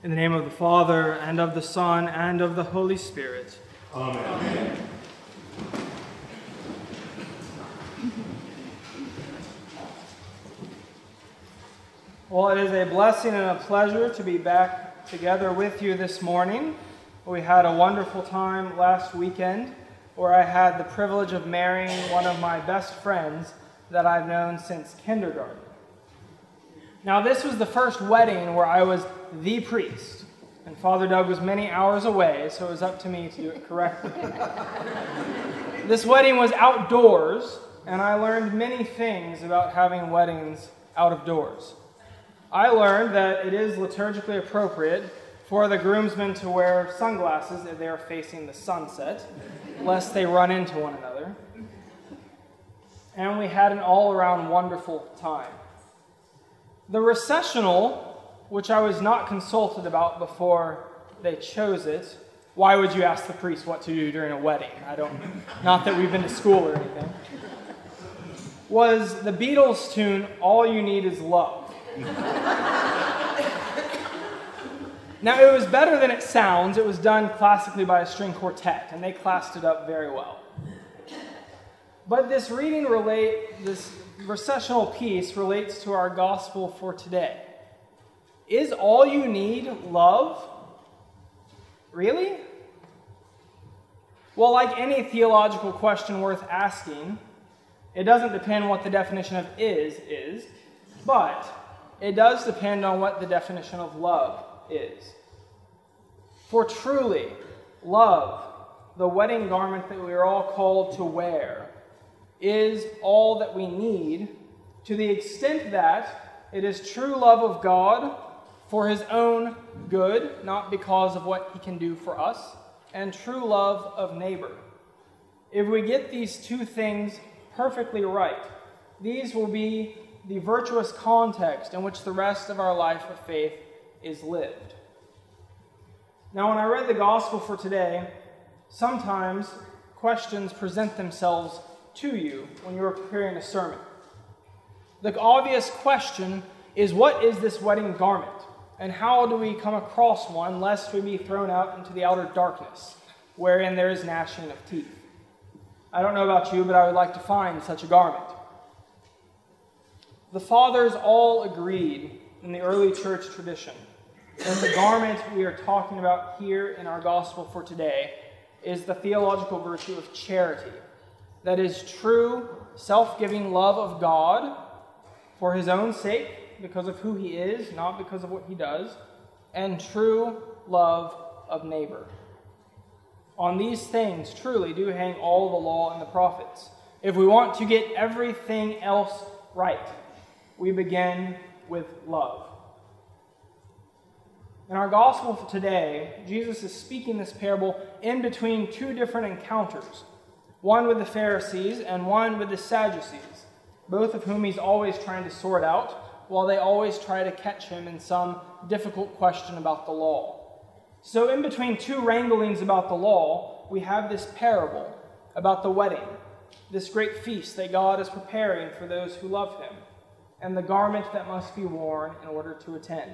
In the name of the Father, and of the Son, and of the Holy Spirit. Amen. Amen. Well, it is a blessing and a pleasure to be back together with you this morning. We had a wonderful time last weekend where I had the privilege of marrying one of my best friends that I've known since kindergarten. Now, this was the first wedding where I was the priest, and Father Doug was many hours away, so it was up to me to do it correctly. This wedding was outdoors, and I learned many things about having weddings out of doors. I learned that it is liturgically appropriate for the groomsmen to wear sunglasses if they are facing the sunset, lest they run into one another. And we had an all-around wonderful time. The recessional, which I was not consulted about before they chose it. Why would you ask the priest what to do during a wedding? Not that we've been to school or anything. Was the Beatles tune, All You Need Is Love. Now, it was better than it sounds. It was done classically by a string quartet, and they classed it up very well. But this recessional piece relates to our gospel for today. Is all you need love? Really? Well, like any theological question worth asking, it doesn't depend what the definition of is, but it does depend on what the definition of love is. For truly, love, the wedding garment that we are all called to wear, is all that we need, to the extent that it is true love of God for His own good, not because of what He can do for us, and true love of neighbor. If we get these two things perfectly right, these will be the virtuous context in which the rest of our life of faith is lived. Now, when I read the gospel for today, sometimes questions present themselves to you when you're preparing a sermon. The obvious question is, what is this wedding garment? And how do we come across one lest we be thrown out into the outer darkness, wherein there is gnashing of teeth? I don't know about you, but I would like to find such a garment. The fathers all agreed in the early church tradition that the garment we are talking about here in our gospel for today is the theological virtue of charity. That is true, self-giving love of God for His own sake, because of who He is, not because of what He does, and true love of neighbor. On these things truly do hang all the law and the prophets. If we want to get everything else right, we begin with love. In our gospel for today, Jesus is speaking this parable in between two different encounters, one with the Pharisees and one with the Sadducees, both of whom He's always trying to sort out, while they always try to catch Him in some difficult question about the law. So in between two wranglings about the law, we have this parable about the wedding, this great feast that God is preparing for those who love Him, and the garment that must be worn in order to attend.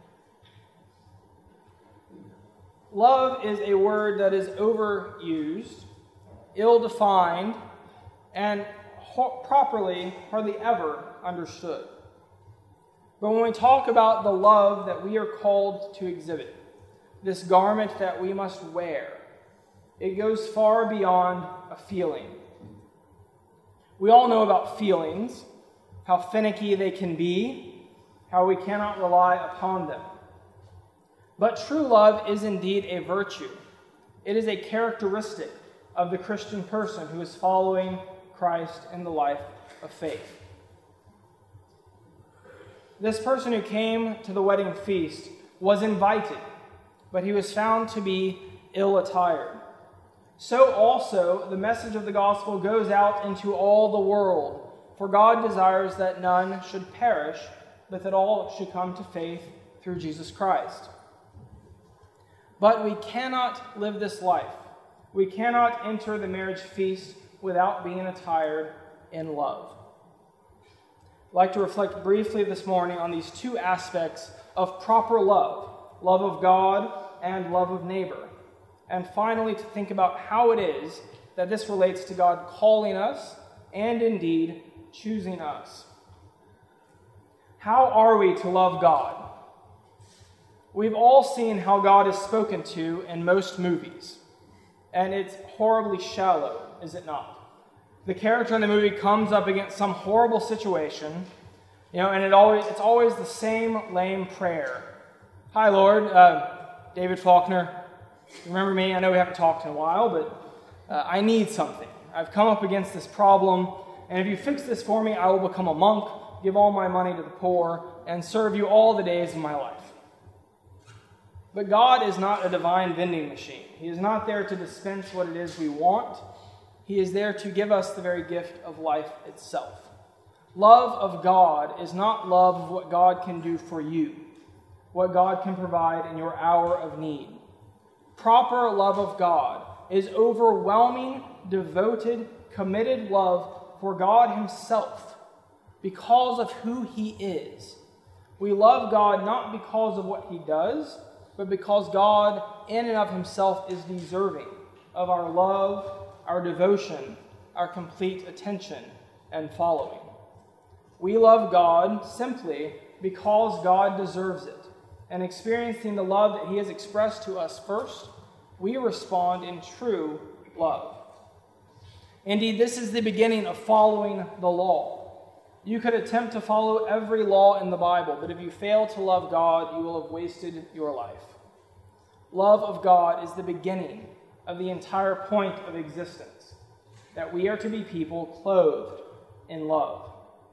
Love is a word that is overused, ill-defined, and properly hardly ever understood. But when we talk about the love that we are called to exhibit, this garment that we must wear, it goes far beyond a feeling. We all know about feelings, how finicky they can be, how we cannot rely upon them. But true love is indeed a virtue. It is a characteristic of the Christian person who is following Christ in the life of faith. This person who came to the wedding feast was invited, but he was found to be ill-attired. So also the message of the gospel goes out into all the world, for God desires that none should perish, but that all should come to faith through Jesus Christ. But we cannot live this life. We cannot enter the marriage feast without being attired in love. I'd like to reflect briefly this morning on these two aspects of proper love love of God, and love of neighbor. And finally, to think about how it is that this relates to God calling us and indeed choosing us. How are we to love God? We've all seen how God is spoken to in most movies, and it's horribly shallow, is it not? The character in the movie comes up against some horrible situation, and it's always the same lame prayer. Hi, Lord, David Faulkner. Remember me? I know we haven't talked in a while, but I need something. I've come up against this problem, and if you fix this for me, I will become a monk, give all my money to the poor, and serve you all the days of my life. But God is not a divine vending machine. He is not there to dispense what it is we want. He is there to give us the very gift of life itself. Love of God is not love of what God can do for you, what God can provide in your hour of need. Proper love of God is overwhelming, devoted, committed love for God Himself because of who He is. We love God not because of what He does, but because God in and of Himself is deserving of our love, our devotion, our complete attention and following. We love God simply because God deserves it. And experiencing the love that He has expressed to us first, we respond in true love. Indeed, this is the beginning of following the law. You could attempt to follow every law in the Bible, but if you fail to love God, you will have wasted your life. Love of God is the beginning of the entire point of existence, that we are to be people clothed in love.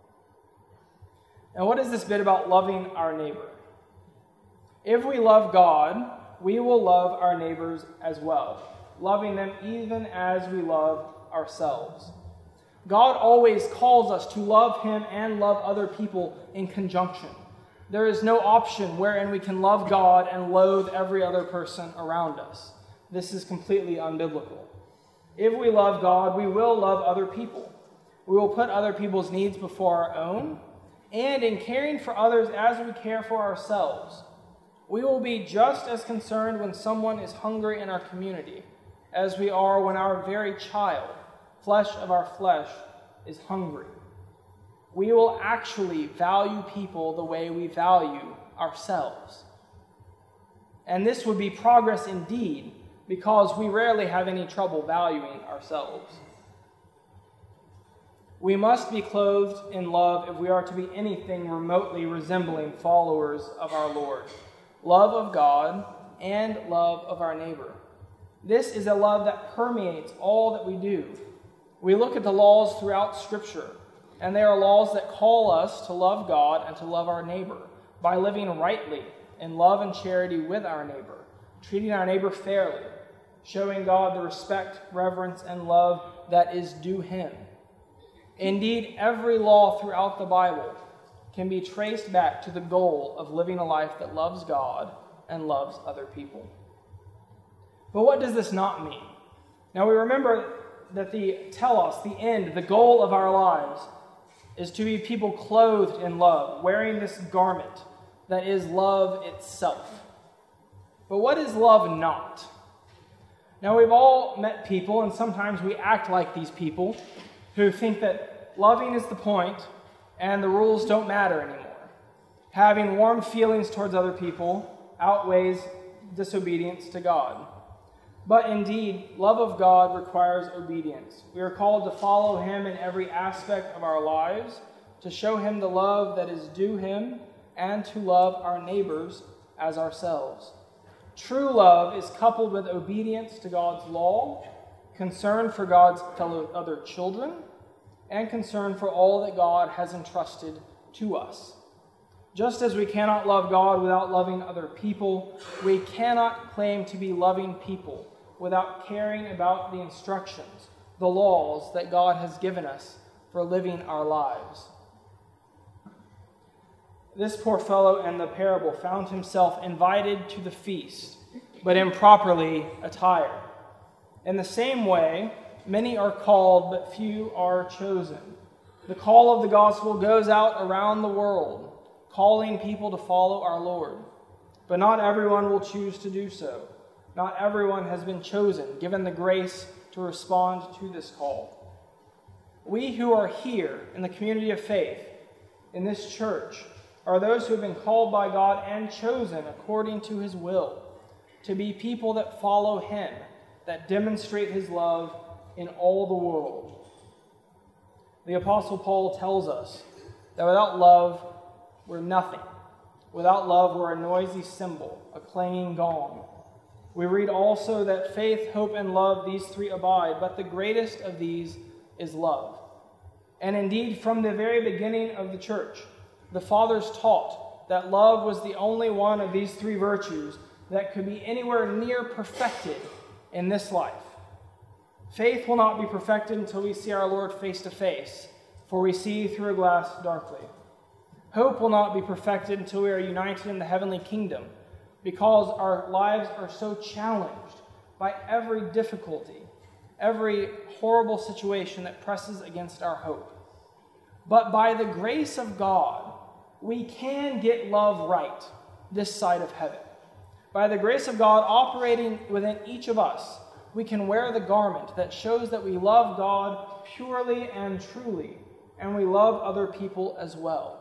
Now, what is this bit about loving our neighbor? If we love God, we will love our neighbors as well, loving them even as we love ourselves. God always calls us to love Him and love other people in conjunction. There is no option wherein we can love God and loathe every other person around us. This is completely unbiblical. If we love God, we will love other people. We will put other people's needs before our own, and in caring for others as we care for ourselves, we will be just as concerned when someone is hungry in our community as we are when our very child, flesh of our flesh, is hungry. We will actually value people the way we value ourselves. And this would be progress indeed, because we rarely have any trouble valuing ourselves. We must be clothed in love if we are to be anything remotely resembling followers of our Lord. Love of God and love of our neighbor. This is a love that permeates all that we do. We look at the laws throughout Scripture, and they are laws that call us to love God and to love our neighbor by living rightly in love and charity with our neighbor, treating our neighbor fairly, showing God the respect, reverence, and love that is due Him. Indeed, every law throughout the Bible can be traced back to the goal of living a life that loves God and loves other people. But what does this not mean? Now we remember that the telos, the end, the goal of our lives is to be people clothed in love, wearing this garment that is love itself. But what is love not? Now we've all met people, and sometimes we act like these people, who think that loving is the point and the rules don't matter anymore. Having warm feelings towards other people outweighs disobedience to God. But indeed, love of God requires obedience. We are called to follow Him in every aspect of our lives, to show Him the love that is due Him, and to love our neighbors as ourselves. True love is coupled with obedience to God's law, concern for God's fellow other children, and concern for all that God has entrusted to us. Just as we cannot love God without loving other people, we cannot claim to be loving people without caring about the instructions, the laws that God has given us for living our lives. This poor fellow in the parable found himself invited to the feast, but improperly attired. In the same way, many are called, but few are chosen. The call of the gospel goes out around the world, calling people to follow our Lord. But not everyone will choose to do so. Not everyone has been chosen, given the grace to respond to this call. We who are here in the community of faith, in this church, are those who have been called by God and chosen according to his will, to be people that follow him, that demonstrate his love in all the world. The Apostle Paul tells us that without love, we're nothing. Without love, we're a noisy cymbal, a clanging gong. We read also that faith, hope, and love, these three abide, but the greatest of these is love. And indeed, from the very beginning of the church, the fathers taught that love was the only one of these three virtues that could be anywhere near perfected in this life. Faith will not be perfected until we see our Lord face to face, for we see through a glass darkly. Hope will not be perfected until we are united in the heavenly kingdom, because our lives are so challenged by every difficulty, every horrible situation that presses against our hope. But by the grace of God, we can get love right this side of heaven. By the grace of God operating within each of us, we can wear the garment that shows that we love God purely and truly, and we love other people as well.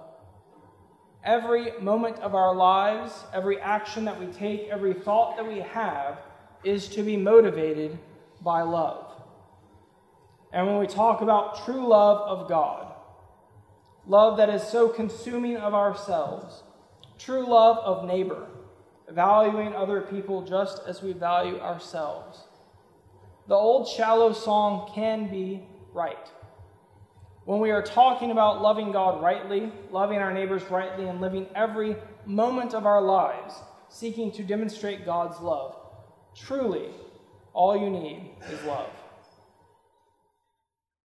Every moment of our lives, every action that we take, every thought that we have is to be motivated by love. And when we talk about true love of God, love that is so consuming of ourselves, true love of neighbor, valuing other people just as we value ourselves, the old shallow song can be right. When we are talking about loving God rightly, loving our neighbors rightly, and living every moment of our lives seeking to demonstrate God's love, truly, all you need is love.